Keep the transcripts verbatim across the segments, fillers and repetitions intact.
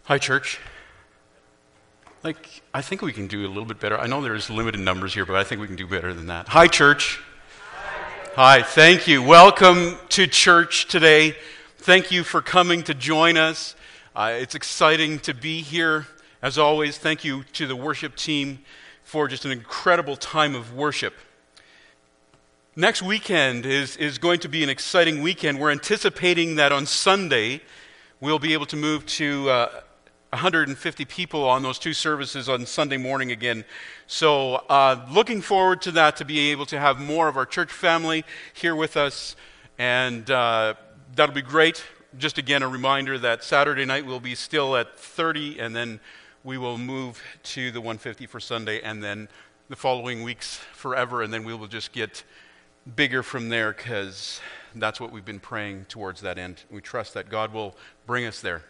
Hi, church. Like, I think we can do a little bit better. I know there's limited numbers here, but I think we can do better than that. Hi, church. Hi, Hi thank you. Welcome to church today. Thank you for coming to join us. Uh, it's exciting to be here. As always, thank you to the worship team for just an incredible time of worship. Next weekend is, is going to be an exciting weekend. We're anticipating that on Sunday, we'll be able to move to uh, one hundred fifty people on those two services on Sunday morning again. So uh, looking forward to that, to be able to have more of our church family here with us. And uh, that'll be great. Just again, a reminder that Saturday night we'll be still at thirty, and then we will move to the one hundred fifty for Sunday, and then the following weeks forever, and then we will just get bigger from there, because that's what we've been praying towards that end. We trust that God will bring us there.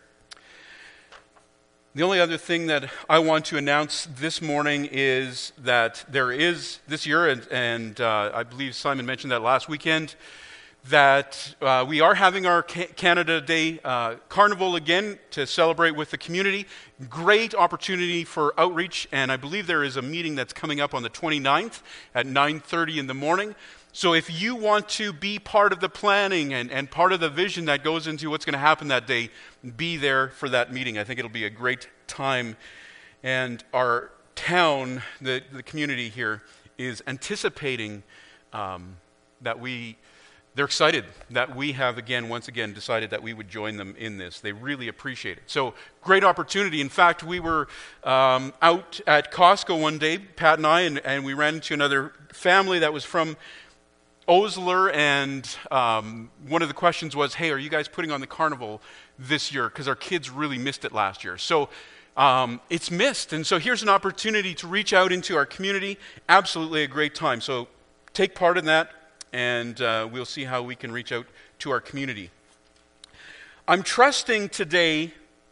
The only other thing that I want to announce this morning is that there is this year, and, and uh, I believe Simon mentioned that last weekend, that uh, we are having our Canada Day uh, Carnival again to celebrate with the community. Great opportunity for outreach, and I believe there is a meeting that's coming up on the twenty-ninth at nine thirty in the morning. So if you want to be part of the planning and, and part of the vision that goes into what's going to happen that day, be there for that meeting. I think it'll be a great time. And our town, the, the community here, is anticipating um, that we, they're excited that we have again, once again, decided that we would join them in this. They really appreciate it. So great opportunity. In fact, we were um, out at Costco one day, Pat and I, and, and we ran into another family that was from Osler, and um, one of the questions was, hey, are you guys putting on the carnival this year? Because our kids really missed it last year. So um, it's missed. And so here's an opportunity to reach out into our community. Absolutely a great time. So take part in that, and uh, we'll see how we can reach out to our community. I'm trusting today,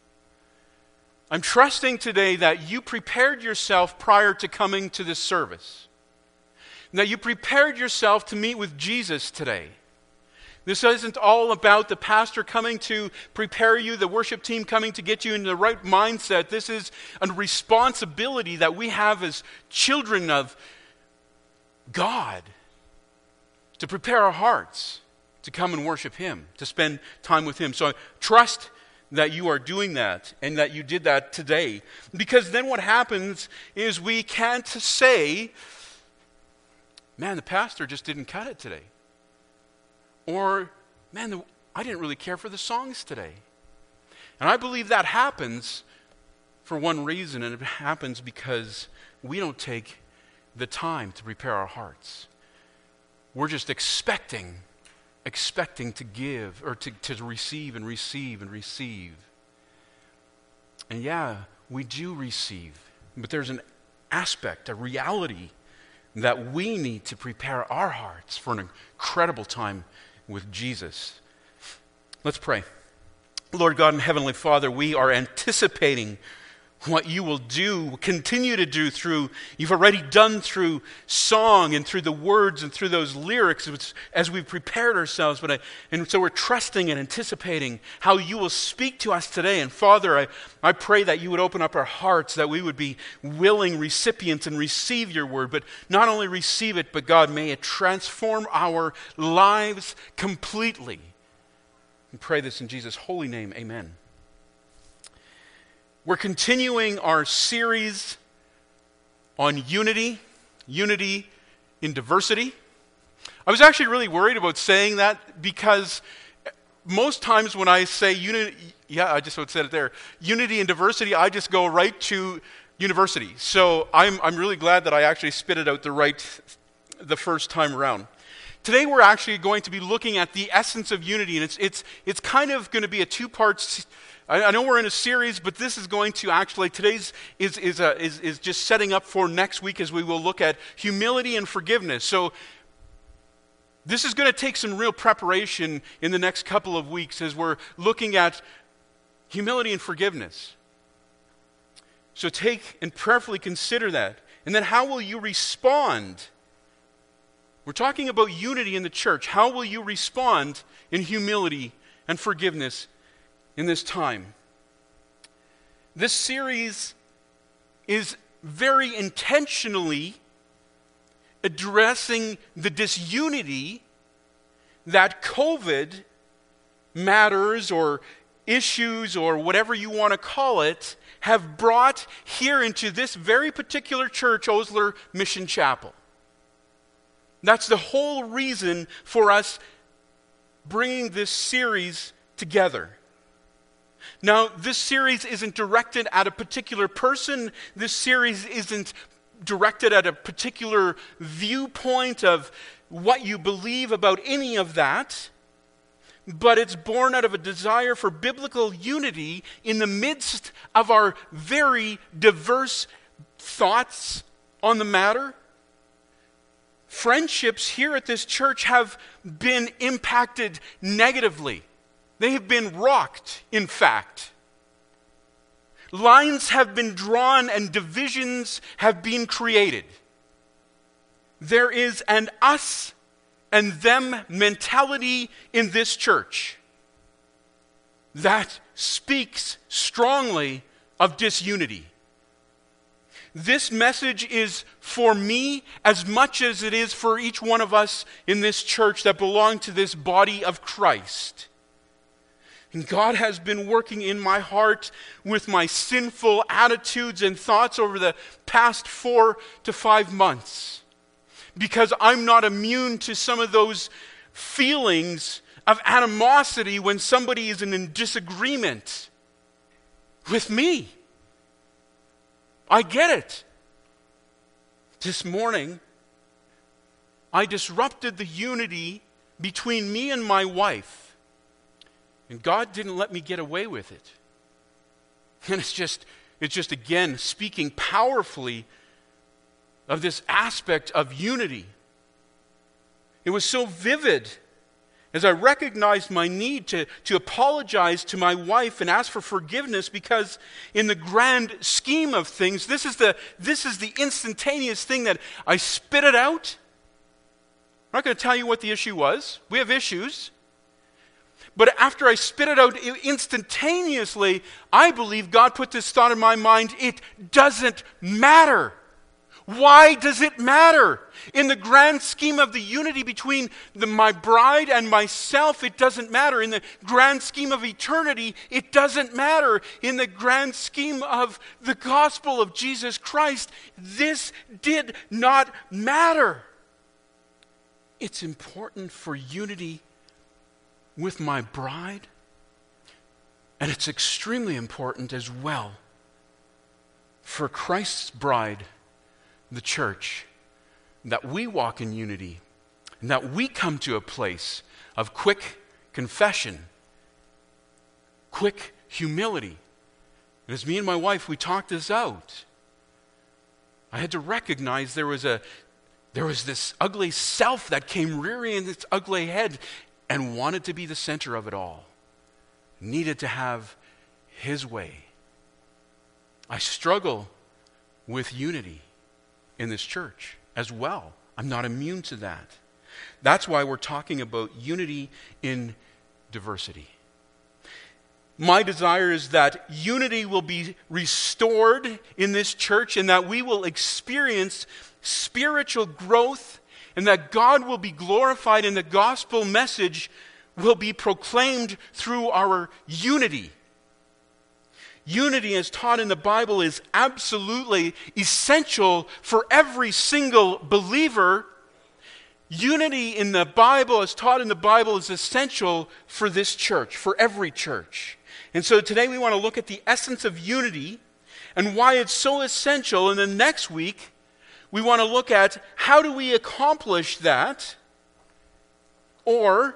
I'm trusting today that you prepared yourself prior to coming to this service. That you prepared yourself to meet with Jesus today. This isn't all about the pastor coming to prepare you, the worship team coming to get you in the right mindset. This is a responsibility that we have as children of God, to prepare our hearts to come and worship Him, to spend time with Him. So I trust that you are doing that and that you did that today. Because then what happens is we can't say, man, the pastor just didn't cut it today. Or, man, the, I didn't really care for the songs today. And I believe that happens for one reason, and it happens because we don't take the time to prepare our hearts. We're just expecting, expecting to give, or to, to receive and receive and receive. And yeah, we do receive, but there's an aspect, a reality, that we need to prepare our hearts for an incredible time with Jesus. Let's pray. Lord God and Heavenly Father, we are anticipating what you will do, continue to do through, you've already done through song and through the words and through those lyrics as we've prepared ourselves. But I, and so we're trusting and anticipating how you will speak to us today. And Father, I, I pray that you would open up our hearts, that we would be willing recipients and receive your word. But not only receive it, but God, may it transform our lives completely. And pray this in Jesus' holy name, amen. We're continuing our series on unity, unity in diversity. I was actually really worried about saying that, because most times when I say unity, yeah, I just said it there, unity and diversity, I just go right to university. So I'm I'm really glad that I actually spit it out the right the first time around. Today we're actually going to be looking at the essence of unity, and it's it's it's kind of going to be a two-part. I, I know we're in a series, but this is going to actually today's is is a, is is just setting up for next week, as we will look at humility and forgiveness. So this is going to take some real preparation in the next couple of weeks as we're looking at humility and forgiveness. So take and prayerfully consider that, and then how will you respond? We're talking about unity in the church. How will you respond in humility and forgiveness in this time? this series is very intentionally addressing the disunity that COVID matters or issues or whatever you want to call it have brought here into this very particular church, Osler Mission Chapel. That's the whole reason for us bringing this series together. Now, this series isn't directed at a particular person. This series isn't directed at a particular viewpoint of what you believe about any of that. But it's born out of a desire for biblical unity in the midst of our very diverse thoughts on the matter. Friendships here at this church have been impacted negatively. They have been rocked, in fact. Lines have been drawn and divisions have been created. There is an us and them mentality in this church that speaks strongly of disunity. This message is for me as much as it is for each one of us in this church that belong to this body of Christ. And God has been working in my heart with my sinful attitudes and thoughts over the past four to five months. Because I'm not immune to some of those feelings of animosity when somebody is in disagreement with me. I get it. This morning, I disrupted the unity between me and my wife. And God didn't let me get away with it. And it's just, it's just again speaking powerfully of this aspect of unity. It was so vivid as I recognized my need to, to apologize to my wife and ask for forgiveness, because in the grand scheme of things, this is the, this is the instantaneous thing that I spit it out. I'm not going to tell you what the issue was. We have issues. But after I spit it out instantaneously, I believe God put this thought in my mind: it doesn't matter. Why does it matter? In the grand scheme of the unity between the, my bride and myself, it doesn't matter. In the grand scheme of eternity, it doesn't matter. In the grand scheme of the gospel of Jesus Christ, this did not matter. It's important for unity with my bride, and it's extremely important as well for Christ's bride, the church, that we walk in unity and that we come to a place of quick confession, quick humility. And as me and my wife, we talked this out, I had to recognize there was a there was this ugly self that came rearing its ugly head and wanted to be the center of it all, needed to have his way. I struggle with unity in this church as well. I'm not immune to that. That's why we're talking about unity in diversity. My desire is that unity will be restored in this church, and that we will experience spiritual growth, and that God will be glorified, and the gospel message will be proclaimed through our unity. Unity, as taught in the Bible, is absolutely essential for every single believer. Unity in the Bible, as taught in the Bible, is essential for this church, for every church. And so today we want to look at the essence of unity and why it's so essential. And then next week, we want to look at how do we accomplish that, or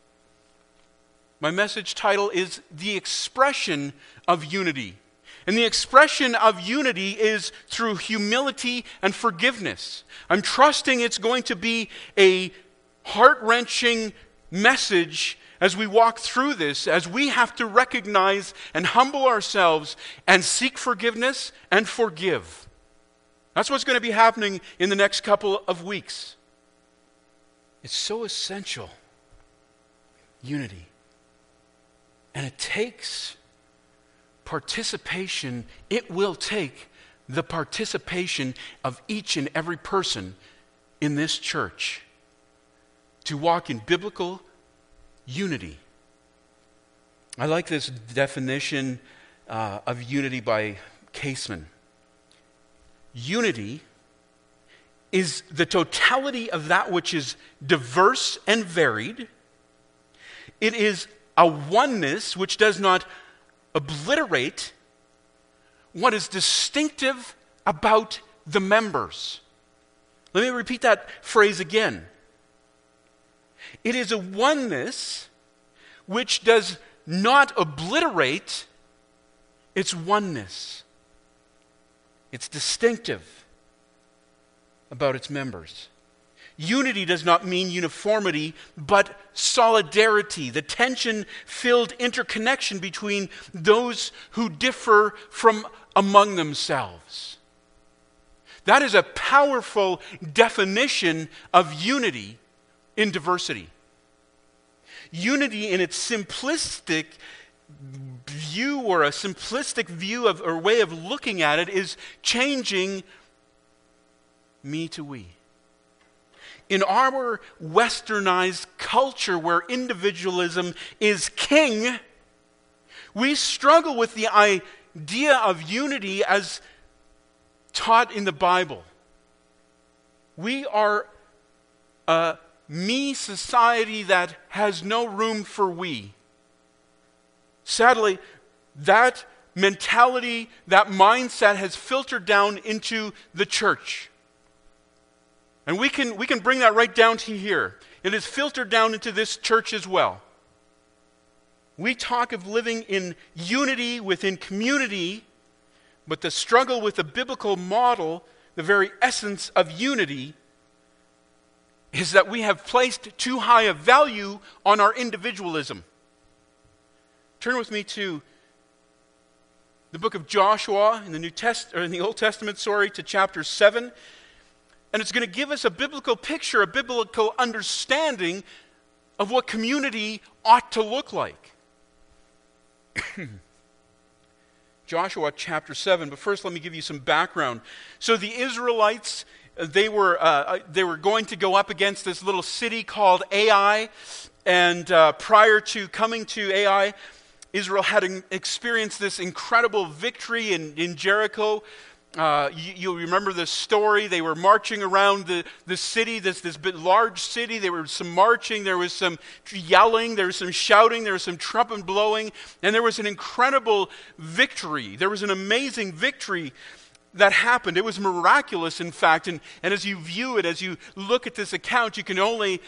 my message title is The Expression of Unity. And the expression of unity is through humility and forgiveness. I'm trusting it's going to be a heart-wrenching message as we walk through this, as we have to recognize and humble ourselves and seek forgiveness and forgive. That's what's going to be happening in the next couple of weeks. It's so essential. Unity. And it takes participation, it will take the participation of each and every person in this church to walk in biblical unity. I like this definition uh, of unity by Caseman. Unity is the totality of that which is diverse and varied. It is a oneness which does not obliterate what is distinctive about the members. Let me repeat that phrase again. It is a oneness which does not obliterate its oneness. It's distinctive about its members. Unity does not mean uniformity, but solidarity, the tension-filled interconnection between those who differ from among themselves. That is a powerful definition of unity in diversity. Unity in its simplistic view, or a simplistic view of or way of looking at it, is changing me to we. In our westernized culture where individualism is king, we struggle with the idea of unity as taught in the Bible. We are a me society that has no room for we. Sadly, that mentality, that mindset has filtered down into the church. And we can, we can bring that right down to here. It is filtered down into this church as well. We talk of living in unity within community, but the struggle with the biblical model, the very essence of unity, is that we have placed too high a value on our individualism. Turn with me to the book of Joshua in the New Test or in the Old Testament, sorry, to chapter seven. And it's going to give us a biblical picture, a biblical understanding of what community ought to look like. Joshua chapter seven, but first let me give you some background. So the Israelites, they were uh, they were going to go up against this little city called Ai, and uh, prior to coming to Ai, Israel had experienced this incredible victory in, in Jericho. Uh, you, you'll remember the story. They were marching around the, the city, this, this big, large city. There was some marching, there was some yelling, there was some shouting, there was some trumpet blowing, and there was an incredible victory. There was an amazing victory that happened. It was miraculous, in fact, and, and as you view it, as you look at this account, you can only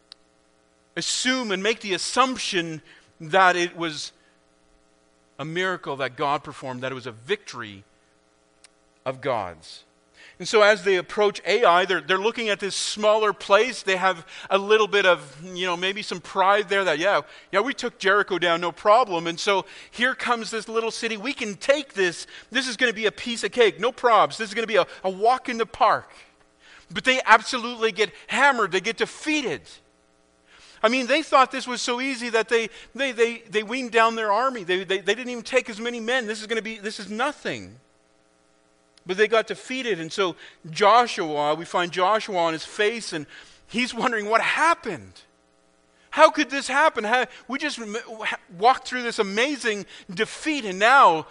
assume and make the assumption that it was a miracle that God performed, that it was a victory of God's. And so as they approach Ai, they're, they're looking at this smaller place. They have a little bit of, you know, maybe some pride there that, yeah, yeah, we took Jericho down, no problem. And so here comes this little city. We can take this. This is going to be a piece of cake, no probs. This is going to be a, a walk in the park. But they absolutely get hammered. They get defeated. I mean, they thought this was so easy that they they they, they weaned down their army. They, they, they didn't even take as many men. This is going to be, this is nothing. But they got defeated, and so Joshua, we find Joshua on his face, and he's wondering what happened. How could this happen? How, we just walked through this amazing defeat, and now,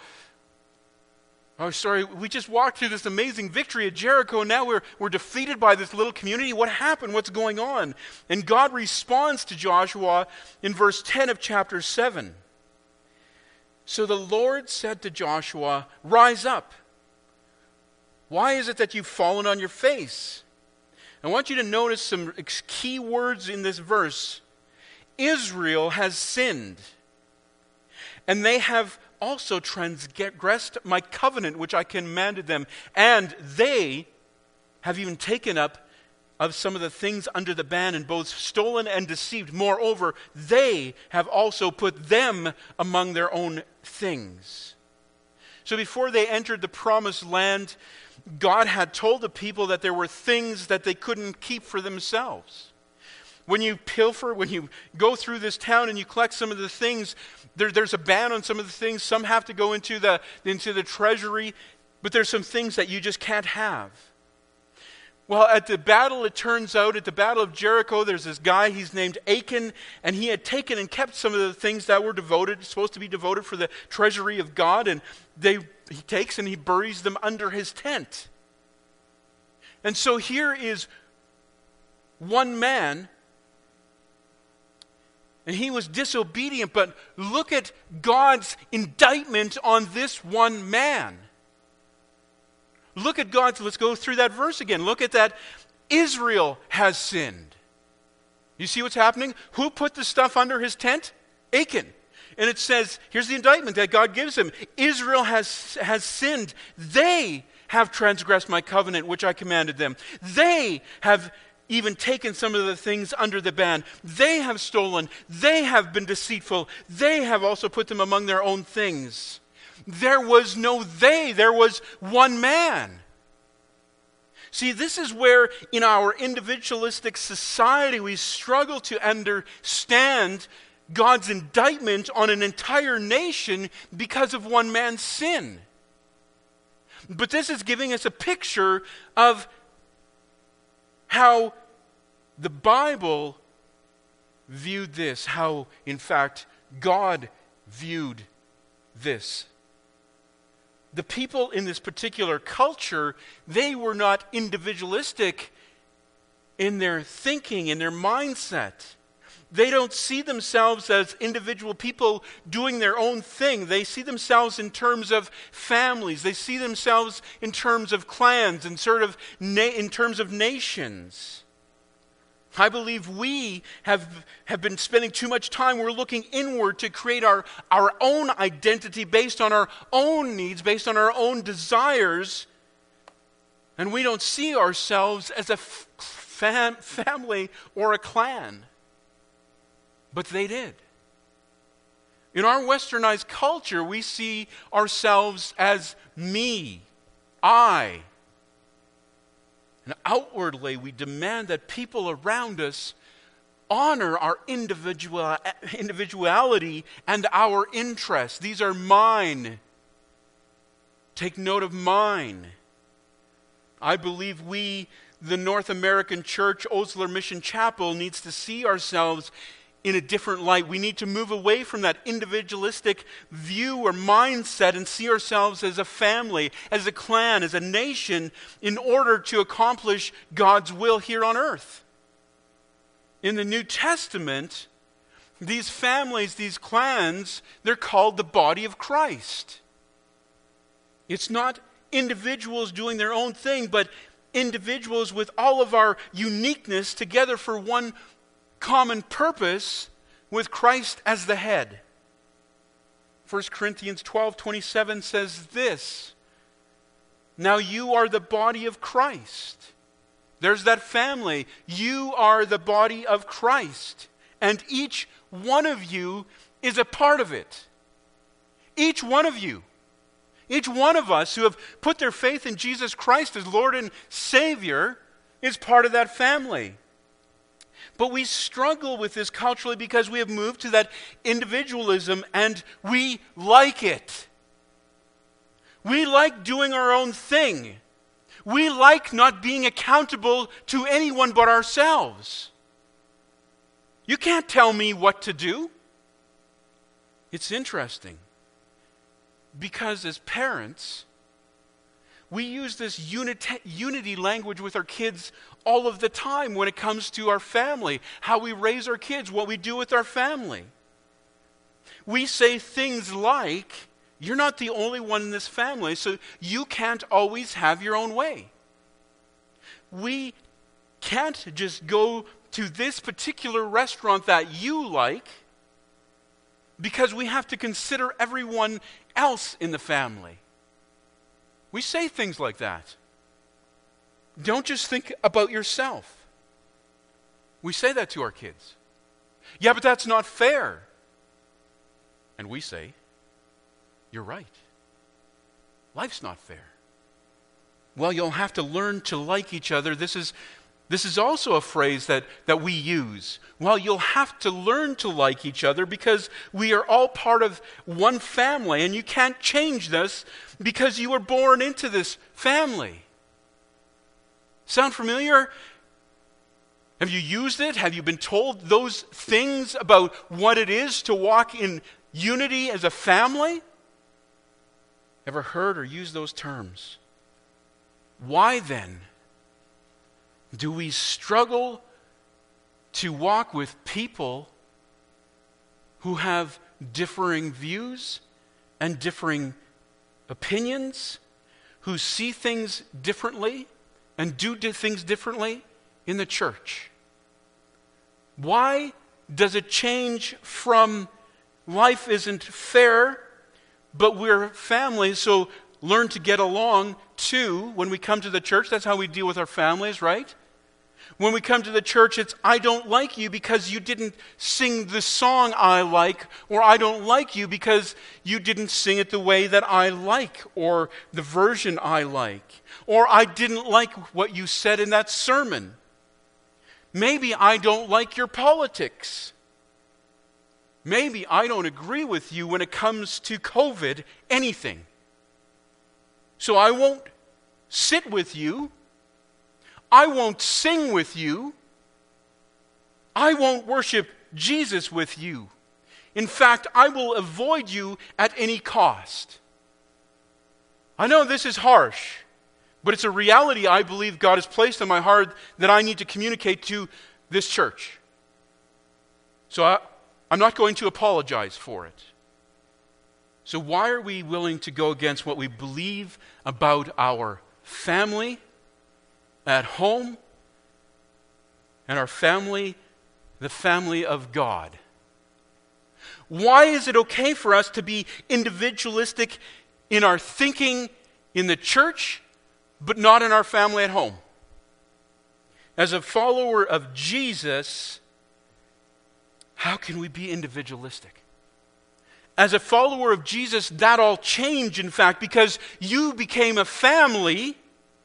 oh, sorry, we just walked through this amazing victory at Jericho, and now we're, we're defeated by this little community. What happened? What's going on? And God responds to Joshua in verse ten of chapter seven. So the Lord said to Joshua, "Rise up. Why is it that you've fallen on your face?" I want you to notice some key words in this verse. Israel has sinned, and they have also transgressed my covenant which I commanded them, and they have even taken up of some of the things under the ban, and both stolen and deceived. Moreover, they have also put them among their own things. So before they entered the promised land, God had told the people that there were things that they couldn't keep for themselves. When you pilfer, when you go through this town and you collect some of the things, there, there's a ban on some of the things. Some have to go into the, into the treasury, but there's some things that you just can't have. Well, at the battle, it turns out, at the Battle of Jericho, there's this guy, he's named Achan, and he had taken and kept some of the things that were devoted, supposed to be devoted for the treasury of God, and they he takes and he buries them under his tent. And so here is one man, and he was disobedient, but look at God's indictment on this one man. Look at God's, let's go through that verse again. Look at that. Israel has sinned. You see what's happening? Who put the stuff under his tent? Achan. And it says, here's the indictment that God gives him. Israel has, has sinned. They have transgressed my covenant, which I commanded them. They have even taken some of the things under the ban. They have stolen. They have been deceitful. They have also put them among their own things. There was no they, there was one man. See, this is where in our individualistic society we struggle to understand God's indictment on an entire nation because of one man's sin. But this is giving us a picture of how the Bible viewed this, how, in fact, God viewed this. The people in this particular culture, they were not individualistic in their thinking, in their mindset. They don't see themselves as individual people doing their own thing. They see themselves in terms of families. They see themselves in terms of clans and sort of na- in terms of nations. I believe we have, have been spending too much time, we're looking inward to create our, our own identity based on our own needs, based on our own desires, and we don't see ourselves as a fam- family or a clan. But they did. In our westernized culture, we see ourselves as me, I. And outwardly, we demand that people around us honor our individual, individuality and our interests. These are mine. Take note of mine. I believe we, the North American Church, Osler Mission Chapel, needs to see ourselves in a different light. We need to move away from that individualistic view or mindset and see ourselves as a family, as a clan, as a nation in order to accomplish God's will here on earth. In the New Testament, these families, these clans, they're called the body of Christ. It's not individuals doing their own thing, but individuals with all of our uniqueness together for one common purpose with Christ as the head. First Corinthians twelve twenty-seven says this, now you are the body of Christ. There's that family. You are the body of Christ. And each one of you is a part of it. Each one of you. Each one of us who have put their faith in Jesus Christ as Lord and Savior is part of that family. But we struggle with this culturally because we have moved to that individualism and we like it. We like doing our own thing. We like not being accountable to anyone but ourselves. You can't tell me what to do. It's interesting because as parents, we use this unity, unity language with our kids all of the time when it comes to our family, how we raise our kids, what we do with our family. We say things like, you're not the only one in this family, so you can't always have your own way. We can't just go to this particular restaurant that you like because we have to consider everyone else in the family. We say things like that. Don't just think about yourself. We say that to our kids. Yeah, but that's not fair. And we say, you're right. Life's not fair. Well, you'll have to learn to like each other. This is This is also a phrase that, that we use. Well, you'll have to learn to like each other because we are all part of one family, and you can't change this because you were born into this family. Sound familiar? Have you used it? Have you been told those things about what it is to walk in unity as a family? Ever heard or used those terms? Why then do we struggle to walk with people who have differing views and differing opinions, who see things differently and do things differently in the church? Why does it change from life isn't fair, but we're family, so learn to get along too when we come to the church? That's how we deal with our families, right? When we come to the church, it's, I don't like you because you didn't sing the song I like, or I don't like you because you didn't sing it the way that I like, or the version I like, or I didn't like what you said in that sermon. Maybe I don't like your politics. Maybe I don't agree with you when it comes to COVID, anything. So I won't sit with you. I won't sing with you. I won't worship Jesus with you. In fact, I will avoid you at any cost. I know this is harsh, but it's a reality I believe God has placed in my heart that I need to communicate to this church. So I, I'm not going to apologize for it. So why are we willing to go against what we believe about our family at home and our family, the family of God? Why is it okay for us to be individualistic in our thinking in the church, but not in our family at home? As a follower of Jesus, how can we be individualistic? As a follower of Jesus, that all changed, in fact, because you became a family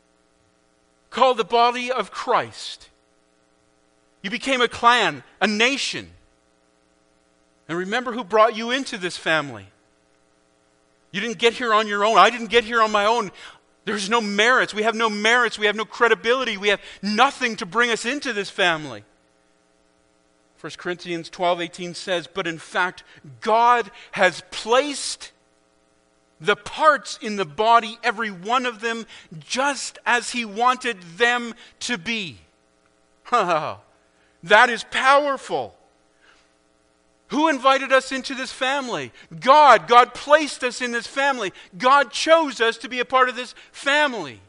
called the body of Christ. You became a clan, a nation. And remember who brought you into this family. You didn't get here on your own. I didn't get here on my own. There's no merits. We have no merits. We have no credibility. We have nothing to bring us into this family. First Corinthians twelve eighteen says, but in fact, God has placed the parts in the body, every one of them, just as He wanted them to be. That is powerful. Who invited us into this family? God. God placed us in this family. God chose us to be a part of this family.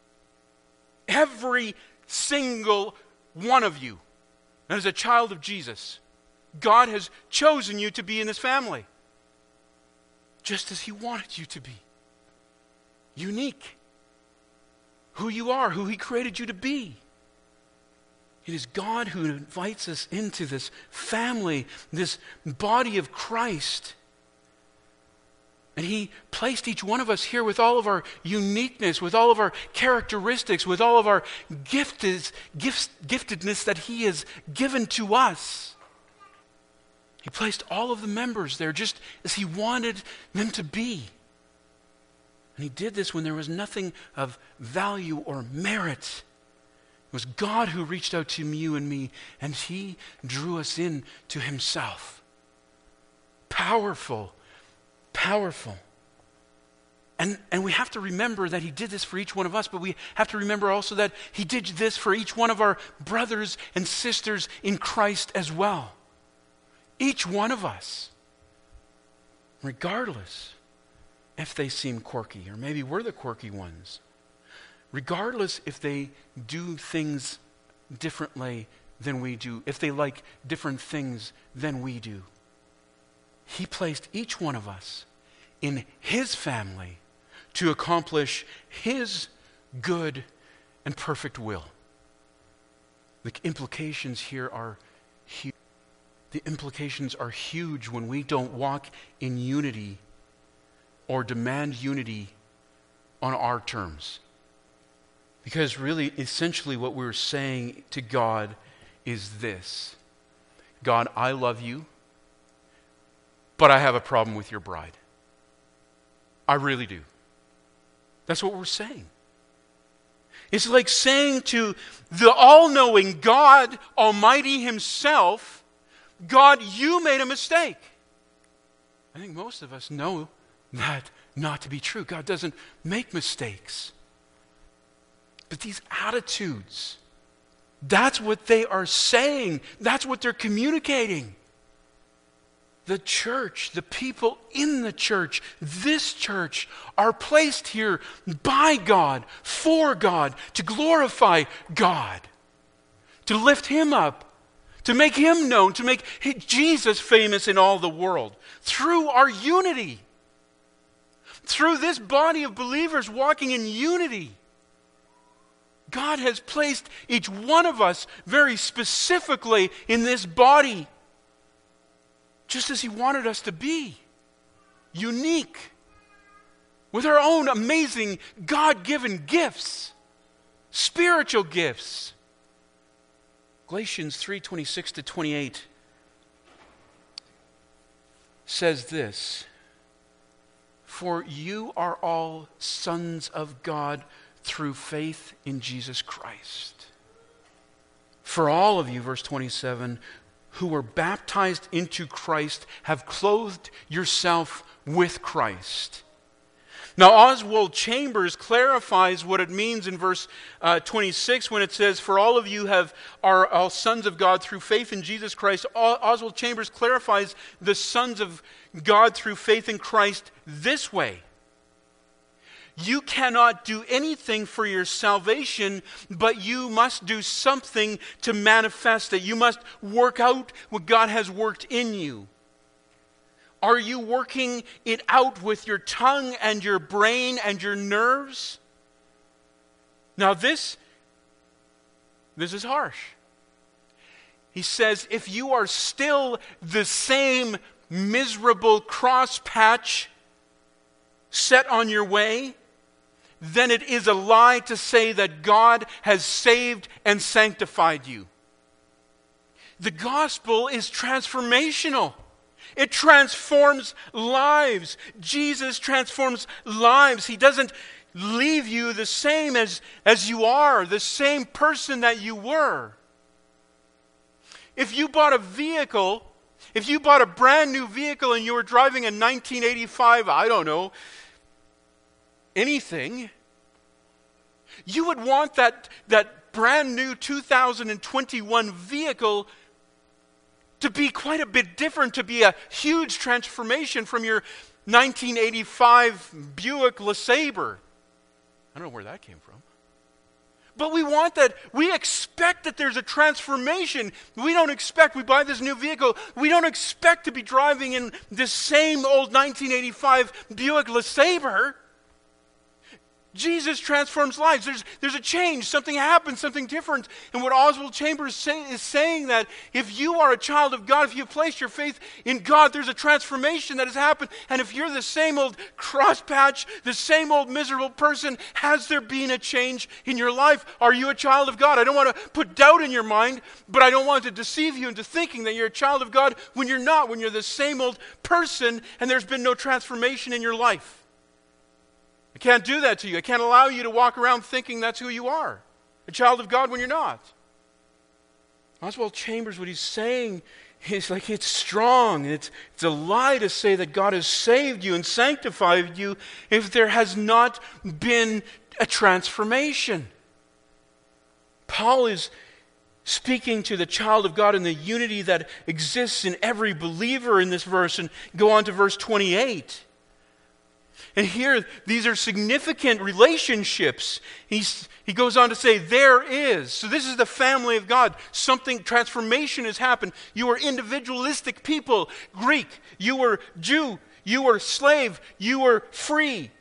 Every single one of you. And as a child of Jesus, God has chosen you to be in this family. Just as He wanted you to be. Unique. Who you are, who He created you to be. It is God who invites us into this family, this body of Christ. And He placed each one of us here with all of our uniqueness, with all of our characteristics, with all of our gifted, gifts, giftedness that He has given to us. He placed all of the members there just as He wanted them to be. And He did this when there was nothing of value or merit. It was God who reached out to you and me, and He drew us in to Himself. Powerful. Powerful. And, and we have to remember that He did this for each one of us, but we have to remember also that He did this for each one of our brothers and sisters in Christ as well. Each one of us. Regardless if they seem quirky, or maybe we're the quirky ones. Regardless if they do things differently than we do, if they like different things than we do. He placed each one of us in His family to accomplish His good and perfect will. The implications here are huge. The implications are huge when we don't walk in unity or demand unity on our terms. Because really, essentially what we're saying to God is this: God, I love you, but I have a problem with your bride. I really do. That's what we're saying. It's like saying to the all-knowing God Almighty himself, God, you made a mistake. I think most of us know that not to be true. God doesn't make mistakes. But these attitudes, that's what they are saying. That's what they're communicating. The church, the people in the church, this church, are placed here by God, for God, to glorify God, to lift him up, to make him known, to make Jesus famous in all the world, through our unity, through this body of believers walking in unity. God has placed each one of us very specifically in this body, just as he wanted us to be, unique, with our own amazing God-given gifts, spiritual gifts. Galatians three twenty-six to twenty-eight says this: "For you are all sons of God through faith in Jesus Christ. For all of you," verse twenty-seven, "who were baptized into Christ have clothed yourself with Christ." Now, Oswald Chambers clarifies what it means in verse uh, twenty-six when it says, "For all of you have are all sons of God through faith in Jesus Christ." Oswald Chambers clarifies the sons of God through faith in Christ this way: you cannot do anything for your salvation, but you must do something to manifest it. You must work out what God has worked in you. Are you working it out with your tongue and your brain and your nerves? Now this, this is harsh. He says, if you are still the same miserable crosspatch set on your way, then it is a lie to say that God has saved and sanctified you. The gospel is transformational. It transforms lives. Jesus transforms lives. He doesn't leave you the same as, as you are, the same person that you were. If you bought a vehicle, if you bought a brand new vehicle and you were driving a nineteen eighty-five, I don't know, anything, you would want that, that brand new two thousand twenty-one vehicle to be quite a bit different, to be a huge transformation from your nineteen eighty-five Buick LeSabre. I don't know where that came from. But we want that, we expect that there's a transformation. We don't expect, we buy this new vehicle, we don't expect to be driving in this same old nineteen eighty-five Buick LeSabre. Jesus transforms lives. There's, there's a change. Something happens, something different. And what Oswald Chambers say, is saying that if you are a child of God, if you place your faith in God, there's a transformation that has happened. And if you're the same old crosspatch, the same old miserable person, has there been a change in your life? Are you a child of God? I don't want to put doubt in your mind, but I don't want to deceive you into thinking that you're a child of God when you're not, when you're the same old person and there's been no transformation in your life. I can't do that to you. I can't allow you to walk around thinking that's who you are, a child of God when you're not. Oswald Chambers, what he's saying is like it's strong. It's, it's a lie to say that God has saved you and sanctified you if there has not been a transformation. Paul is speaking to the child of God in the unity that exists in every believer in this verse, and go on to verse twenty-eight. And here, these are significant relationships. He's, he goes on to say, there is. So this is the family of God. Something, transformation has happened. You were individualistic people. Greek, you were Jew, you were slave, you were free.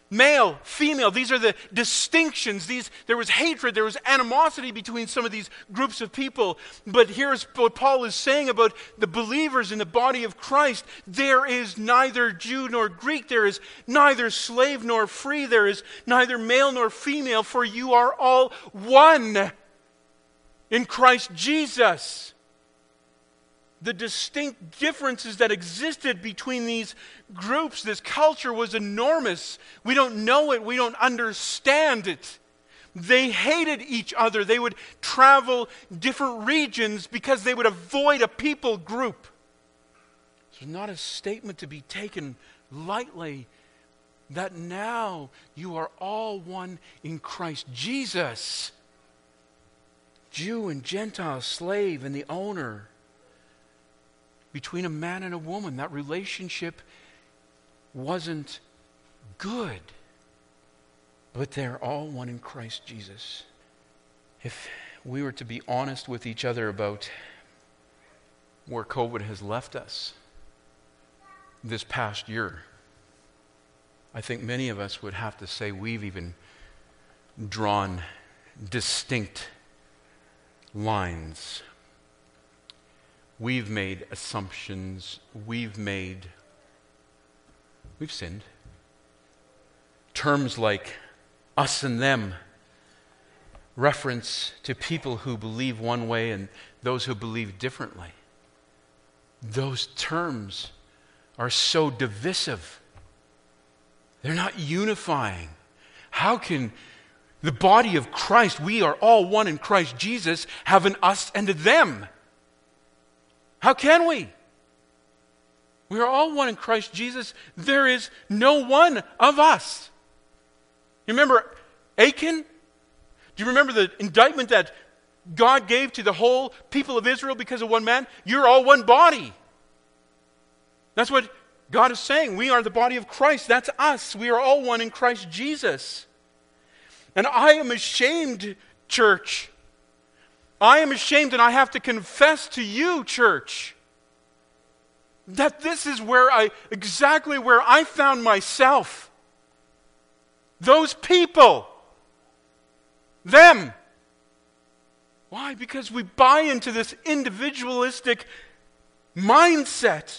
Male, female, these are the distinctions. These, there was hatred, there was animosity between some of these groups of people. But here's what Paul is saying about the believers in the body of Christ. There is neither Jew nor Greek. There is neither slave nor free. There is neither male nor female, for you are all one in Christ Jesus. The distinct differences that existed between these groups, this culture, was enormous. We don't know it. We don't understand it. They hated each other. They would travel different regions because they would avoid a people group. It's not a statement to be taken lightly that now you are all one in Christ Jesus. Jew and Gentile, slave and the owner. Between a man and a woman, that relationship wasn't good. But they're all one in Christ Jesus. If we were to be honest with each other about where COVID has left us this past year, I think many of us would have to say we've even drawn distinct lines. We've made assumptions. We've made, we've sinned. Terms like us and them reference to people who believe one way and those who believe differently. Those terms are so divisive. They're not unifying. How can the body of Christ, we are all one in Christ Jesus, have an us and a them? How can we? We are all one in Christ Jesus. There is no one of us. You remember Achan? Do you remember the indictment that God gave to the whole people of Israel because of one man? You're all one body. That's what God is saying. We are the body of Christ. That's us. We are all one in Christ Jesus. And I am ashamed, church. I am ashamed, and I have to confess to you, church, that this is where I, exactly where I found myself. Those people. Them. Why? Because we buy into this individualistic mindset.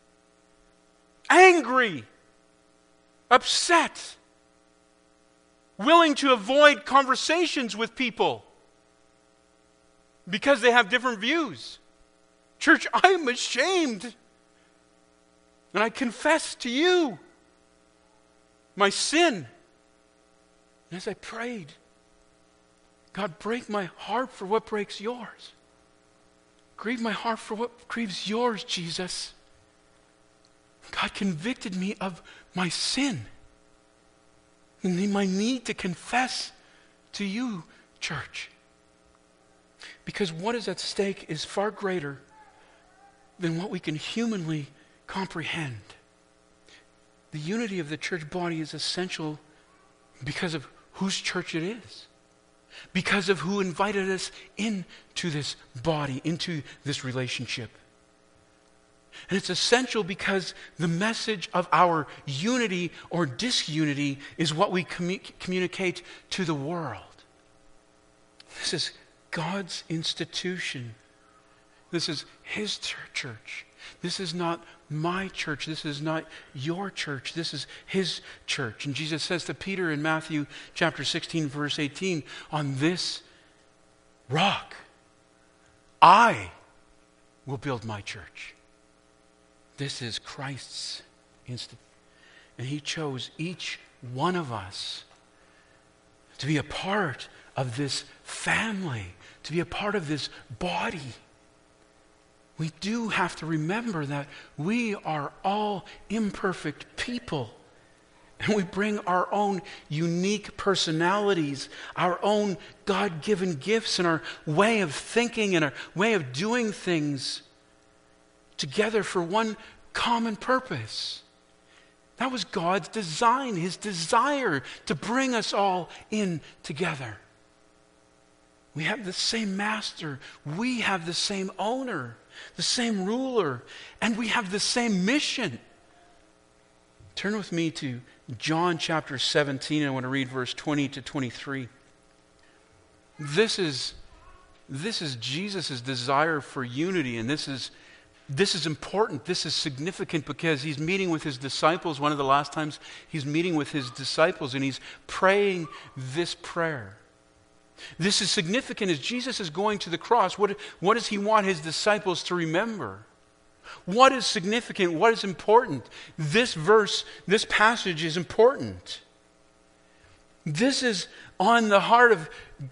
Angry. Upset. Willing to avoid conversations with people because they have different views. Church, I am ashamed. And I confess to you my sin. And as I prayed, God, break my heart for what breaks yours. Grieve my heart for what grieves yours, Jesus. God convicted me of my sin and my need to confess to you, church. Because what is at stake is far greater than what we can humanly comprehend. The unity of the church body is essential because of whose church it is. Because of who invited us into this body, into this relationship. And it's essential because the message of our unity or disunity is what we commu- communicate to the world. This is God's institution. This is His church. This is not my church. This is not your church. This is His church. And Jesus says to Peter in Matthew chapter sixteen, verse eighteen, on this rock, I will build my church. This is Christ's institution. And He chose each one of us to be a part of this family, to be a part of this body. We do have to remember that we are all imperfect people. And we bring our own unique personalities, our own God-given gifts, and our way of thinking and our way of doing things together for one common purpose. That was God's design, His desire to bring us all in together. We have the same master. We have the same owner, the same ruler, and we have the same mission. Turn with me to John chapter seventeen. I want to read verse twenty to twenty-three. This is, this is Jesus' desire for unity, and this is, this is important. This is significant because he's meeting with his disciples. One of the last times he's meeting with his disciples, and he's praying this prayer. This is significant as Jesus is going to the cross. What, what does he want his disciples to remember? What is significant? What is important? This verse, this passage is important. This is on the heart of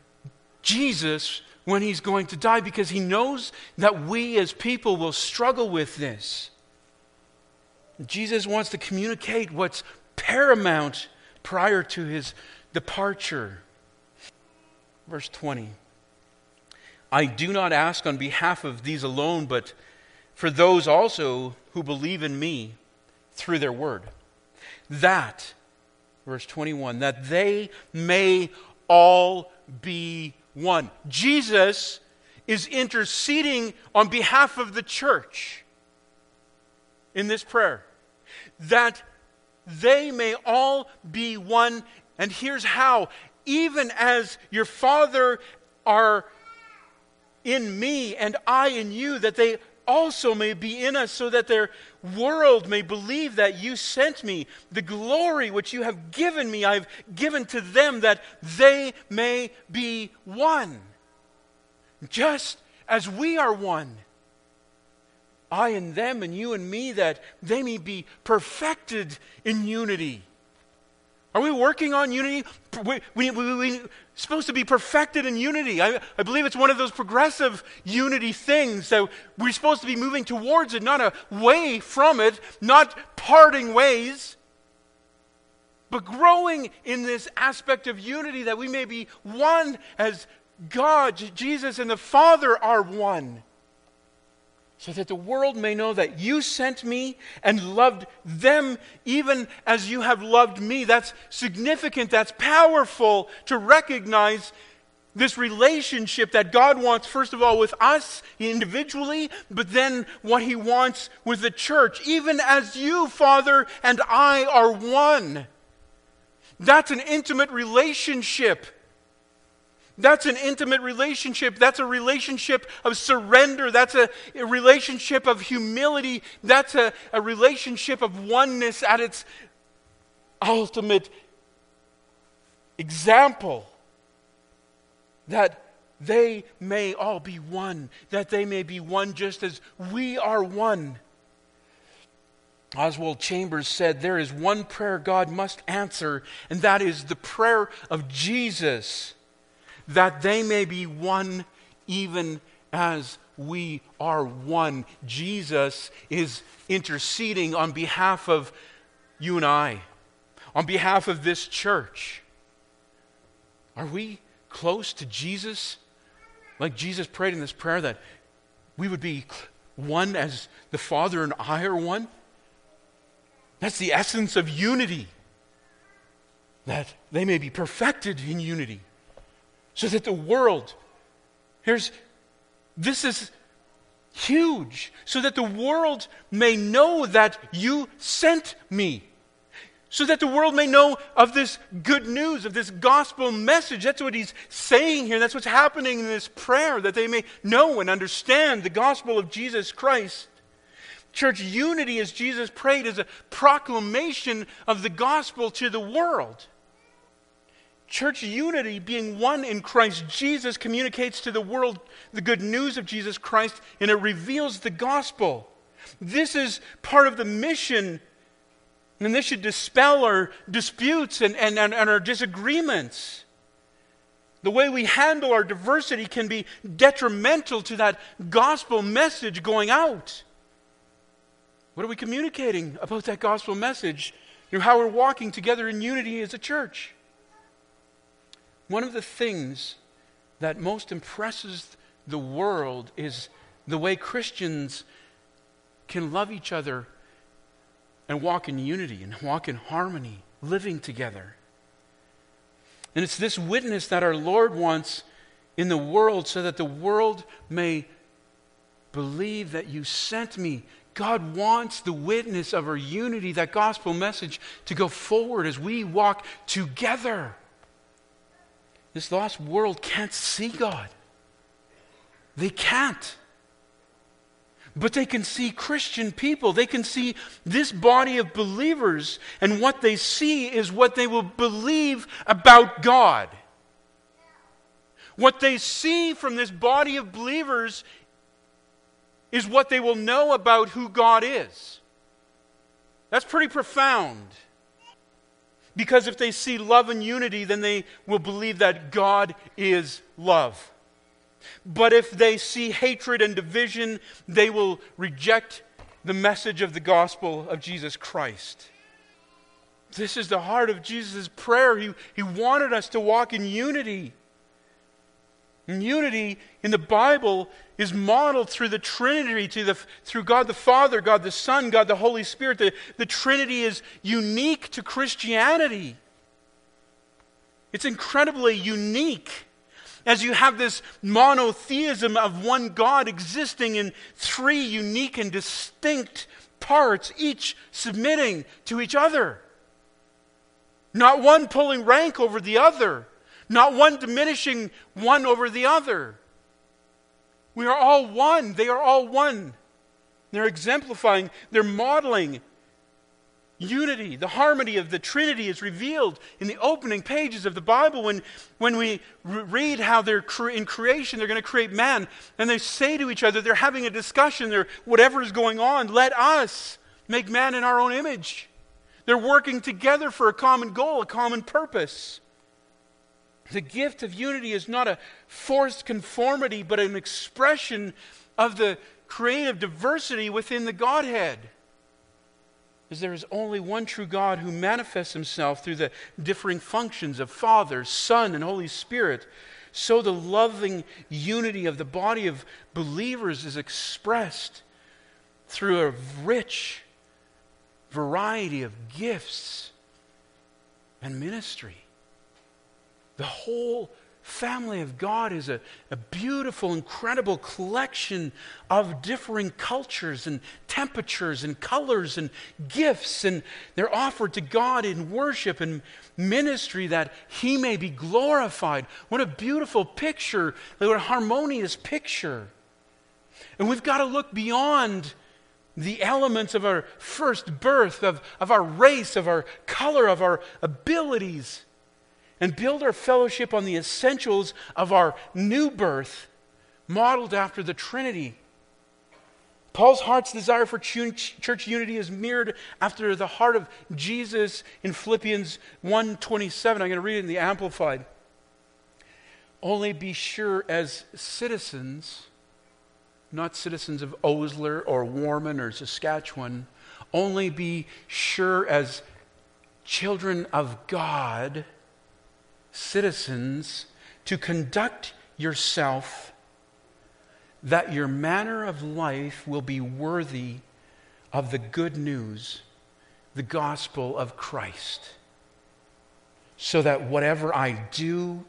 Jesus when he's going to die, because he knows that we as people will struggle with this. Jesus wants to communicate what's paramount prior to his departure. Verse twenty. I do not ask on behalf of these alone, but for those also who believe in me through their word. That, verse twenty-one, that they may all be one. Jesus is interceding on behalf of the church in this prayer. That they may all be one. And here's how. Even as your Father are in me and I in you, that they also may be in us, so that their world may believe that you sent me. The glory which you have given me, I have given to them, that they may be one. Just as we are one. I and them and you and me, that they may be perfected in unity. Are we working on unity? We, we, we, we supposed to be perfected in unity. I, I believe it's one of those progressive unity things that we're supposed to be moving towards it, not away from it, not parting ways, but growing in this aspect of unity, that we may be one as God, Jesus, and the Father are one. So that the world may know that you sent me and loved them even as you have loved me. That's significant. That's powerful to recognize this relationship that God wants, first of all, with us individually, but then what he wants with the church. Even as you, Father, and I are one. That's an intimate relationship. That's an intimate relationship. That's a relationship of surrender. That's a, a relationship of humility. That's a, a relationship of oneness at its ultimate example. That they may all be one. That they may be one just as we are one. Oswald Chambers said, there is one prayer God must answer, and that is the prayer of Jesus. That they may be one even as we are one. Jesus is interceding on behalf of you and I, on behalf of this church. Are we close to Jesus? Like Jesus prayed in this prayer that we would be one as the Father and I are one? That's the essence of unity. That they may be perfected in unity. So that the world, here's, this is huge. So that the world may know that you sent me. So that the world may know of this good news, of this gospel message. That's what he's saying here. That's what's happening in this prayer. That they may know and understand the gospel of Jesus Christ. Church unity, as Jesus prayed, is a proclamation of the gospel to the world. Church unity, being one in Christ Jesus, communicates to the world the good news of Jesus Christ, and it reveals the gospel. This is part of the mission, and this should dispel our disputes and, and, and our disagreements. The way we handle our diversity can be detrimental to that gospel message going out. What are we communicating about that gospel message? You know, how we're walking together in unity as a church. One of the things that most impresses the world is the way Christians can love each other and walk in unity and walk in harmony, living together. And it's this witness that our Lord wants in the world so that the world may believe that you sent me. God wants the witness of our unity, that gospel message, to go forward as we walk together. This lost world can't see God. They can't. But they can see Christian people. They can see this body of believers, and what they see is what they will believe about God. What they see from this body of believers is what they will know about who God is. That's pretty profound. Because if they see love and unity, then they will believe that God is love. But if they see hatred and division, they will reject the message of the gospel of Jesus Christ. This is the heart of Jesus' prayer. He, he wanted us to walk in unity. And unity in the Bible is modeled through the Trinity, to the, through God the Father, God the Son, God the Holy Spirit. The, the Trinity is unique to Christianity. It's incredibly unique. As you have this monotheism of one God existing in three unique and distinct parts, each submitting to each other. Not one pulling rank over the other. Not one diminishing one over the other. We are all one. They are all one. They're exemplifying, they're modeling unity. The harmony of the Trinity is revealed in the opening pages of the Bible when, when we re- read how they're cre- in creation, they're going to create man, and they say to each other, they're having a discussion, they're, whatever is going on, let us make man in our own image. They're working together for a common goal, a common purpose. The gift of unity is not a forced conformity, but an expression of the creative diversity within the Godhead. Because there is only one true God who manifests himself through the differing functions of Father, Son, and Holy Spirit. So the loving unity of the body of believers is expressed through a rich variety of gifts and ministry. The whole family of God is a, a beautiful, incredible collection of differing cultures and temperatures and colors and gifts, and they're offered to God in worship and ministry that He may be glorified. What a beautiful picture, what a harmonious picture. And we've got to look beyond the elements of our first birth, of, of our race, of our color, of our abilities, and build our fellowship on the essentials of our new birth, modeled after the Trinity. Paul's heart's desire for church unity is mirrored after the heart of Jesus in Philippians one twenty-seven. I'm going to read it in the Amplified. Only be sure as citizens, not citizens of Osler or Warman or Saskatchewan, only be sure as children of God, citizens, to conduct yourself that your manner of life will be worthy of the good news, the gospel of Christ. So that whatever I do,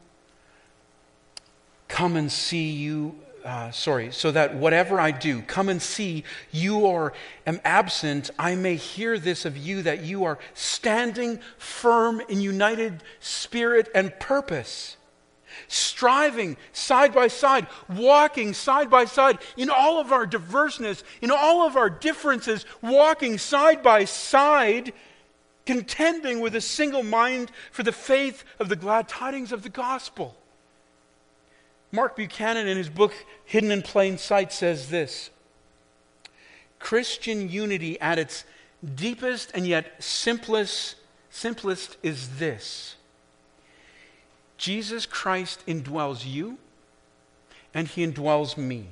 come and see you, uh, sorry, so that whatever I do, come and see you or am absent, I may hear this of you, that you are standing firm in united spirit and purpose, striving side by side, walking side by side in all of our diverseness, in all of our differences, walking side by side, contending with a single mind for the faith of the glad tidings of the gospel. Mark Buchanan, in his book Hidden in Plain Sight, says this: Christian unity at its deepest and yet simplest, simplest is this: Jesus Christ indwells you, and He indwells me.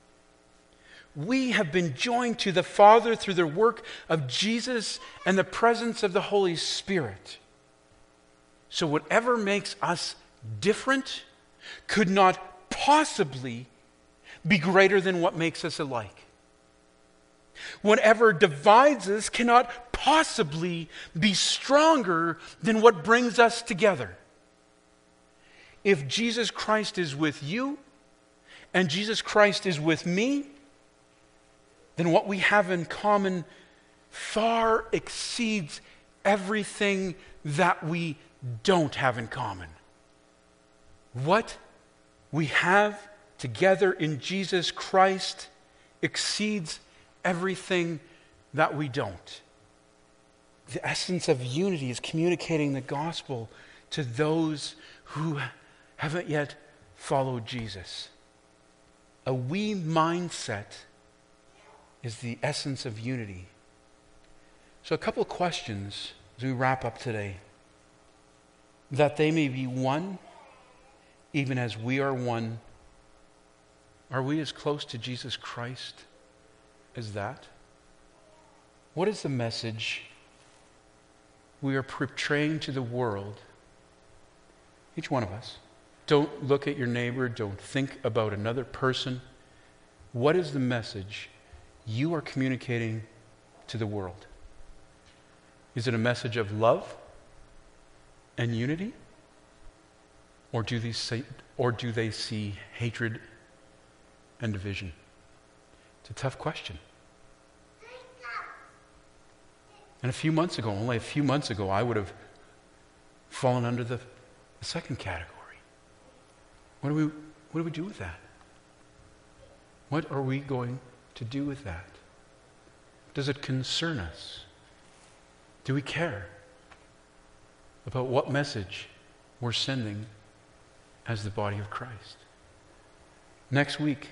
We have been joined to the Father through the work of Jesus and the presence of the Holy Spirit. So whatever makes us different could not possibly be greater than what makes us alike. Whatever divides us cannot possibly be stronger than what brings us together. If Jesus Christ is with you and Jesus Christ is with me, then what we have in common far exceeds everything that we don't have in common. What we have together in Jesus Christ exceeds everything that we don't. The essence of unity is communicating the gospel to those who haven't yet followed Jesus. A we mindset is the essence of unity. So a couple of questions as we wrap up today. That they may be one, even as we are one. Are we as close to Jesus Christ as that? What is the message we are portraying to the world? Each one of us. Don't look at your neighbor. Don't think about another person. What is the message you are communicating to the world? Is it a message of love and unity? Or do they say, or do they see hatred and division? It's a tough question. And a few months ago, only a few months ago, I would have fallen under the, the second category. What do we what do we do with that? What are we going to do with that? Does it concern us? Do we care about what message we're sending as the body of Christ? Next week,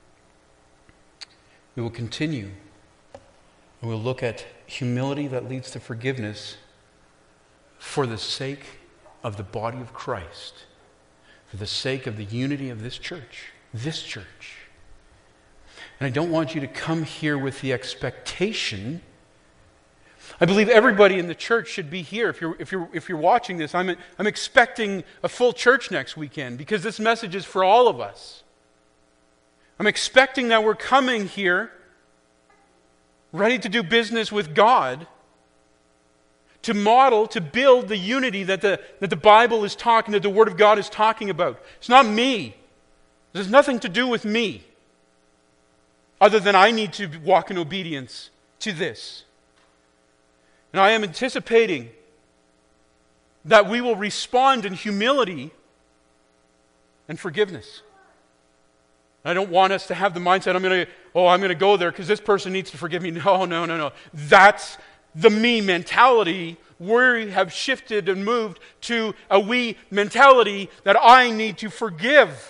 we will continue and we'll look at humility that leads to forgiveness for the sake of the body of Christ, for the sake of the unity of this church, this church. And I don't want you to come here with the expectation. I believe everybody in the church should be here. If you're, if you're, if you're watching this, I'm, I'm expecting a full church next weekend because this message is for all of us. I'm expecting that we're coming here ready to do business with God, to model, to build the unity that the, that the Bible is talking, that the Word of God is talking about. It's not me. It has nothing to do with me, other than I need to walk in obedience to this. And I am anticipating that we will respond in humility and forgiveness. I don't want us to have the mindset, I'm going to, oh, I'm going to go there because this person needs to forgive me. No, no, no, no. That's the me mentality. We have shifted and moved to a we mentality that I need to forgive.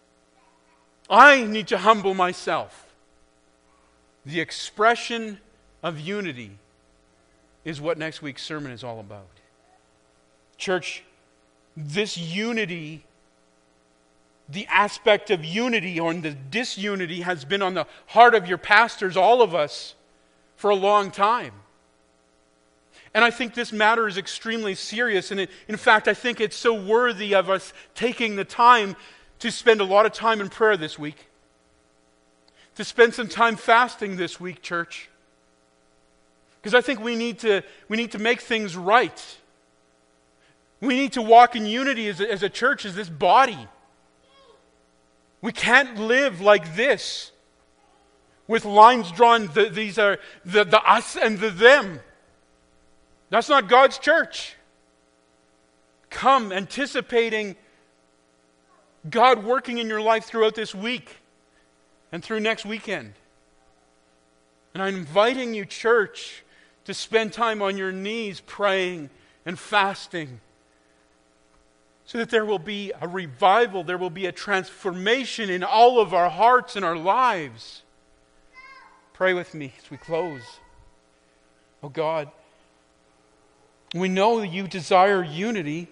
I need to humble myself. The expression of unity is what next week's sermon is all about. Church, this unity, the aspect of unity or the disunity has been on the heart of your pastors, all of us, for a long time. And I think this matter is extremely serious. And it, in fact, I think it's so worthy of us taking the time to spend a lot of time in prayer this week. To spend some time fasting this week, church. Because I think we need to, we need to make things right. We need to walk in unity as a, as a church, as this body. We can't live like this with lines drawn, the, these are the, the us and the them. That's not God's church. Come anticipating God working in your life throughout this week and through next weekend. And I'm inviting you, church, to spend time on your knees praying and fasting, so that there will be a revival, there will be a transformation in all of our hearts and our lives. Pray with me as we close. Oh God, we know that you desire unity.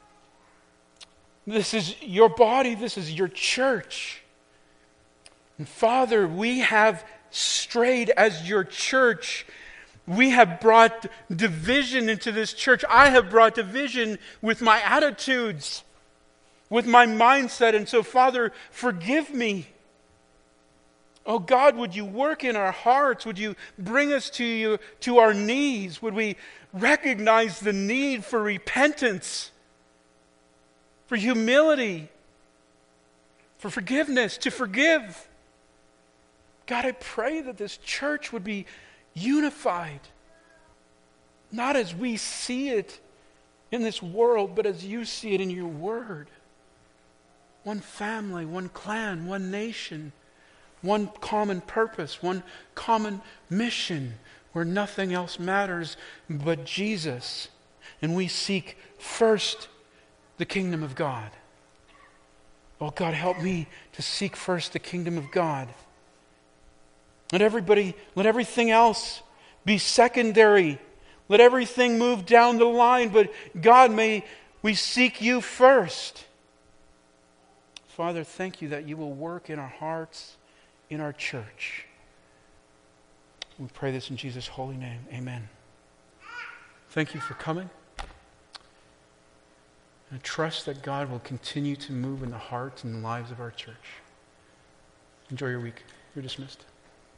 This is your body, this is your church. And Father, we have strayed as your church. We have brought division into this church. I have brought division with my attitudes, with my mindset. And so, Father, forgive me. Oh God, would you work in our hearts? Would you bring us to you, to our knees? Would we recognize the need for repentance, for humility, for forgiveness, to forgive? God, I pray that this church would be unified, not as we see it in this world, but as you see it in your word. One family, one clan, one nation, one common purpose, one common mission, where nothing else matters but Jesus. And we seek first the kingdom of God. Oh God, help me to seek first the kingdom of God. Let everybody, let everything else be secondary. Let everything move down the line, but God, may we seek you first. Father, thank you that you will work in our hearts, in our church. We pray this in Jesus' holy name. Amen. Thank you for coming. And I trust that God will continue to move in the hearts and the lives of our church. Enjoy your week. You're dismissed.